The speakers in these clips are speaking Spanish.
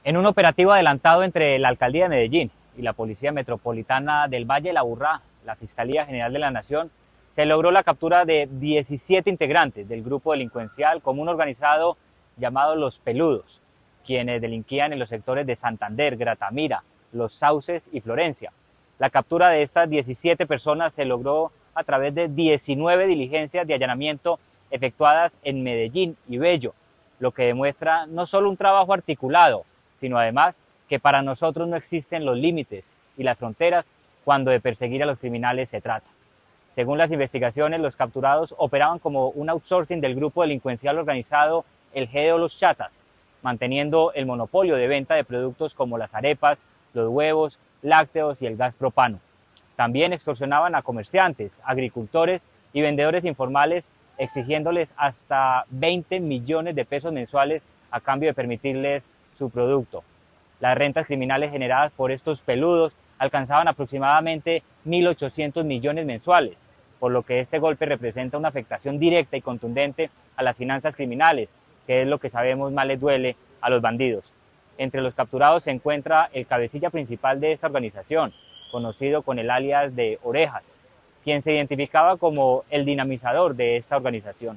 En un operativo adelantado entre la Alcaldía de Medellín y la Policía Metropolitana del Valle de la Aburrá, la Fiscalía General de la Nación, se logró la captura de 17 integrantes del grupo delincuencial común organizado llamado Los Peludos, quienes delinquían en los sectores de Santander, Gratamira, Los Sauces y Florencia. La captura de estas 17 personas se logró a través de 19 diligencias de allanamiento efectuadas en Medellín y Bello, lo que demuestra no solo un trabajo articulado, sino además que para nosotros no existen los límites y las fronteras cuando de perseguir a los criminales se trata. Según las investigaciones, los capturados operaban como un outsourcing del grupo delincuencial organizado El Geo Los Chatas, manteniendo el monopolio de venta de productos como las arepas, los huevos, lácteos y el gas propano. También extorsionaban a comerciantes, agricultores y vendedores informales, exigiéndoles hasta 20 millones de pesos mensuales a cambio de permitirles su producto. Las rentas criminales generadas por estos peludos alcanzaban aproximadamente 1.800 millones mensuales, por lo que este golpe representa una afectación directa y contundente a las finanzas criminales, que es lo que sabemos más les duele a los bandidos. Entre los capturados se encuentra el cabecilla principal de esta organización, conocido con el alias de Orejas, quien se identificaba como el dinamizador de esta organización.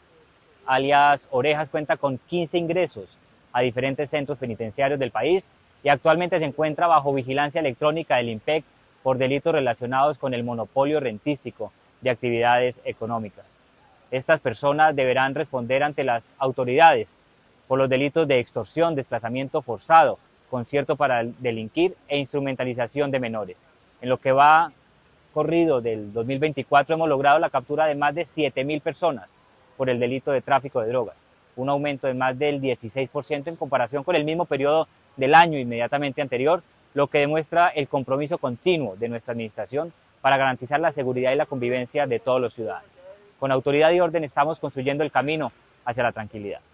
Alias Orejas cuenta con 15 ingresos a diferentes centros penitenciarios del país y actualmente se encuentra bajo vigilancia electrónica del IMPEC por delitos relacionados con el monopolio rentístico de actividades económicas. Estas personas deberán responder ante las autoridades por los delitos de extorsión, desplazamiento forzado, concierto para delinquir e instrumentalización de menores. En lo que va corrido del 2024 hemos logrado la captura de más de 7.000 personas por el delito de tráfico de drogas, un aumento de más del 16% en comparación con el mismo periodo del año inmediatamente anterior, lo que demuestra el compromiso continuo de nuestra administración para garantizar la seguridad y la convivencia de todos los ciudadanos. Con autoridad y orden estamos construyendo el camino hacia la tranquilidad.